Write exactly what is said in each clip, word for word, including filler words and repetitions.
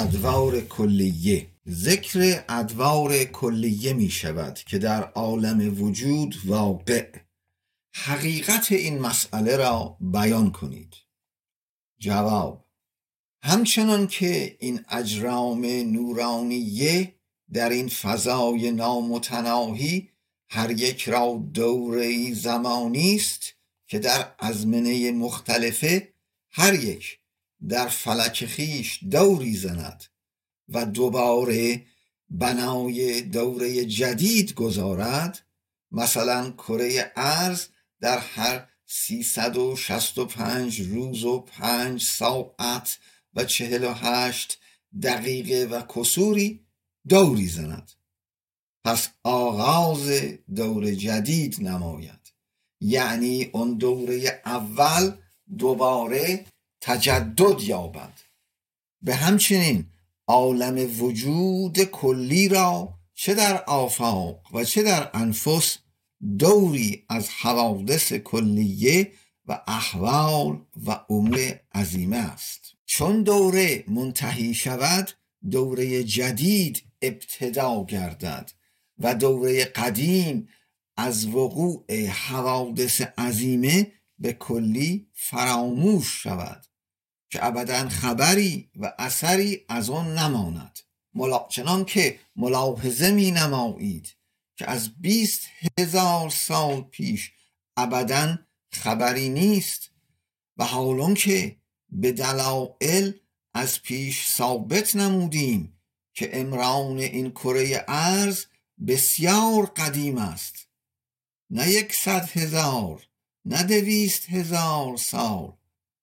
ادوار کلیه. ذکر ادوار کلیه می شود که در عالم وجود واقع. حقیقت این مسئله را بیان کنید. جواب: همچنان که این اجرام نورانیه در این فضای نامتناهی هر یک را دوره‌ای زمانی است که در ازمنه مختلفه هر یک در فلک خیش دوری زند و دوباره بنای دوره جدید گذارد، مثلا کره ارض در هر سیصد و شصت و پنج روز و پنج ساعت و چهل و هشت دقیقه و کسوری دوری زند، پس آغاز دور جدید نماید، یعنی اون دوره اول دوباره تجدد یابد. به همچنین عالم وجود کلی را چه در آفاق و چه در انفس دوری از حوادث کلیه و احوال و امور عظیمه است. چون دوره منتهی شود، دوره جدید ابتدا گردد و دوره قدیم از وقوع حوادث عظیمه به کلی فراموش شود که ابداً خبری و اثری از آن نماند. چنان که ملاحظه می نمایید که از بیست هزار سال پیش ابداً خبری نیست و حالان که به دلایل از پیش ثابت نمودیم که عمران این کره ارض بسیار قدیم است، نه یکصد هزار، نه دویست هزار سال،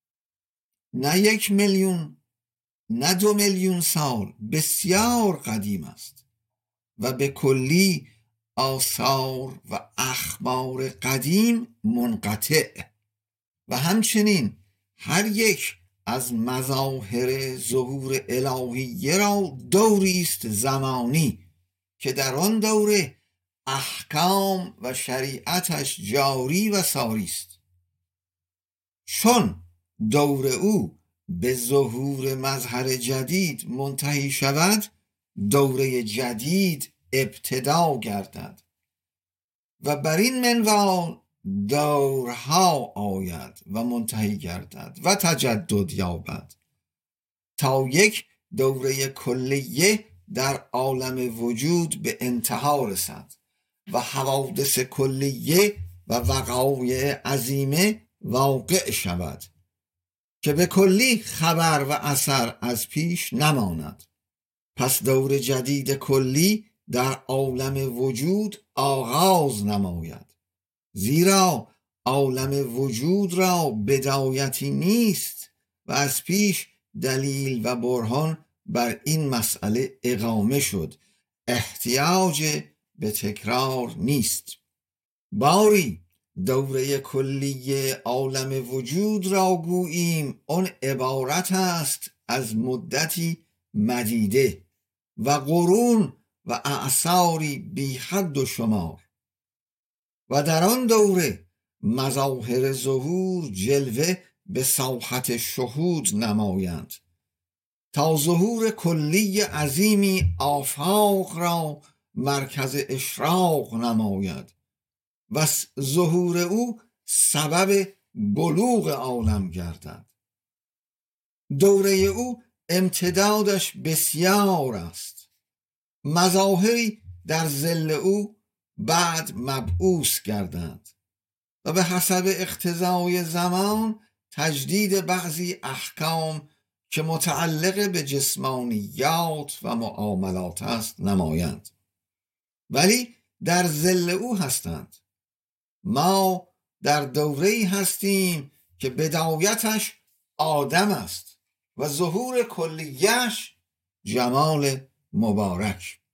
نه یک میلیون، نه دو میلیون سال، بسیار قدیم است و به کلی آثار و اخبار قدیم منقطع. و همچنین هر یک از مظاهر ظهور الهیه را دوری است زمانی که در آن دوره احکام و شریعتش جاری و ساری است. چون دور او به ظهور مظهر جدید منتهی شود، دوره جدید ابتدا گردد و بر این منوال دورها آید و منتهی گردد و تجدد یابد تا یک دوره کلیه در عالم وجود به انتها رسد و حوادث کلیه و وقایع عظیمه واقع شود که به کلی خبر و اثر از پیش نماند. پس دور جدید کلی در عالم وجود آغاز نماید، زیرا عالم وجود را بدایتی نیست و از پیش دلیل و برهان بر این مسئله اقامه شد، احتیاج به تکرار نیست. باری دوره کلی عالم وجود را گوییم اون عبارت است از مدتی مدیده و قرون و اعصاری بی حد و شمار و در آن دوره مظاهر ظهور جلوه به ساحت شهود نمایند تا ظهور کلی عظیمی آفاق را مرکز اشراق نماید و ظهور او سبب بلوغ عالم گردد. دوره او امتدادش بسیار است، مظاهری در ظل او بعد مبعوث گردند و به حسب اقتضای زمان تجدید بعضی احکام که متعلق به جسمانیات و معاملات است نمایند، ولی در ظل او هستند. ما در دوره‌ای هستیم که بدایتش آدم است و ظهور کلیه‌اش جمال مبارک.